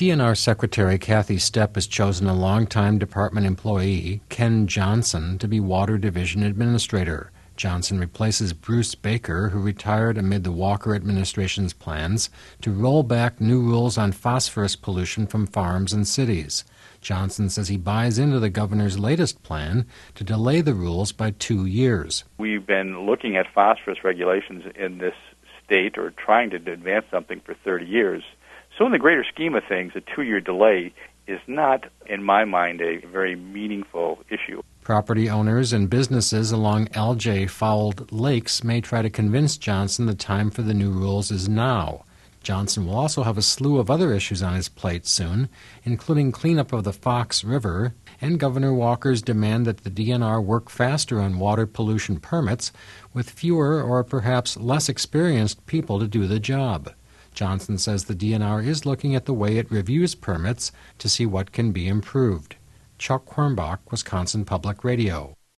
DNR Secretary Kathy Stepp has chosen a longtime department employee, Ken Johnson, to be Water Division Administrator. Johnson replaces Bruce Baker, who retired amid the Walker administration's plans to roll back new rules on phosphorus pollution from farms and cities. Johnson says he buys into the governor's latest plan to delay the rules by 2 years. We've been looking at phosphorus regulations in this state, or trying to advance something, for 30 years. So in the greater scheme of things, a 2-year delay is not, in my mind, a very meaningful issue. Property owners and businesses along algae-fouled lakes may try to convince Johnson the time for the new rules is now. Johnson will also have a slew of other issues on his plate soon, including cleanup of the Fox River and Governor Walker's demand that the DNR work faster on water pollution permits with fewer or perhaps less experienced people to do the job. Johnson says the DNR is looking at the way it reviews permits to see what can be improved. Chuck Hornbach, Wisconsin Public Radio.